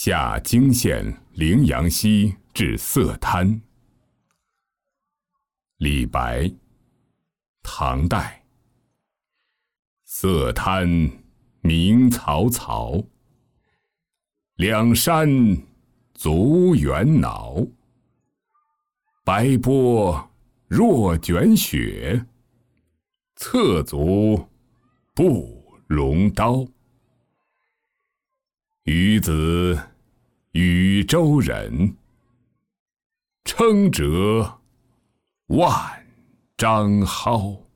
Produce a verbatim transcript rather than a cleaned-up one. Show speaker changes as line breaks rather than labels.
下泾县陵阳溪至色滩。李白，唐代。色滩明草草，两山足猿脑。白波若卷雪，侧足不容刀。与子禹州人，称折万章蒿。